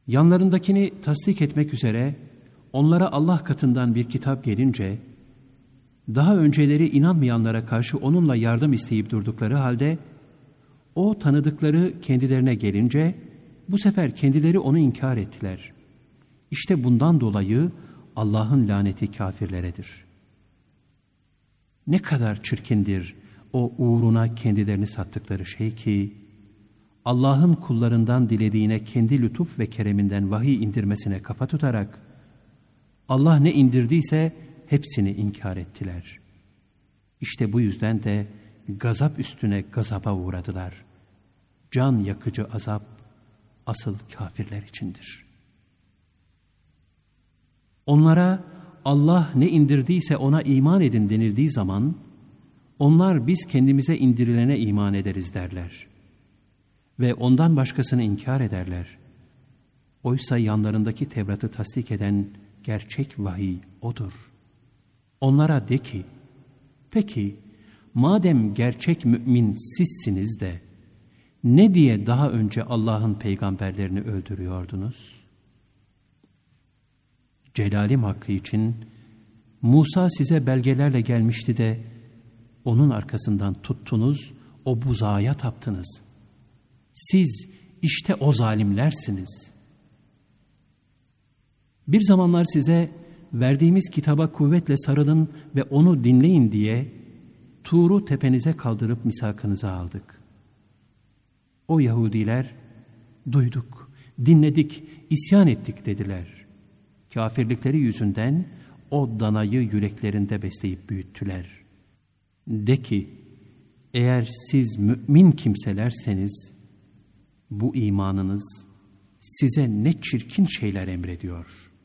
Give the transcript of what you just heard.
Yanlarındakini tasdik etmek üzere onlara Allah katından bir kitap gelince, daha önceleri inanmayanlara karşı onunla yardım isteyip durdukları halde, o tanıdıkları kendilerine gelince, bu sefer kendileri onu inkar ettiler. İşte bundan dolayı Allah'ın laneti kafirleredir. Ne kadar çirkindir o uğruna kendilerini sattıkları şey ki, Allah'ın kullarından dilediğine kendi lütuf ve kereminden vahiy indirmesine kafa tutarak, Allah ne indirdiyse hepsini inkar ettiler. İşte bu yüzden de gazap üstüne gazaba uğradılar. Can yakıcı azap asıl kafirler içindir. Onlara Allah ne indirdiyse ona iman edin denildiği zaman, onlar biz kendimize indirilene iman ederiz derler. Ve ondan başkasını inkar ederler. Oysa yanlarındaki Tevrat'ı tasdik eden gerçek vahiy odur. Onlara de ki, peki madem gerçek mümin sizsiniz de, ne diye daha önce Allah'ın peygamberlerini öldürüyordunuz? Celalim hakkı için Musa size belgelerle gelmişti de onun arkasından tuttunuz, o buzağa taptınız. Siz işte o zalimlersiniz. Bir zamanlar size verdiğimiz kitaba kuvvetle sarılın ve onu dinleyin diye Tur'u tepenize kaldırıp misakınıza aldık. O Yahudiler, duyduk, dinledik, isyan ettik dediler. Kafirlikleri yüzünden o danayı yüreklerinde besleyip büyüttüler. De ki, eğer siz mümin kimselerseniz, bu imanınız size ne çirkin şeyler emrediyor.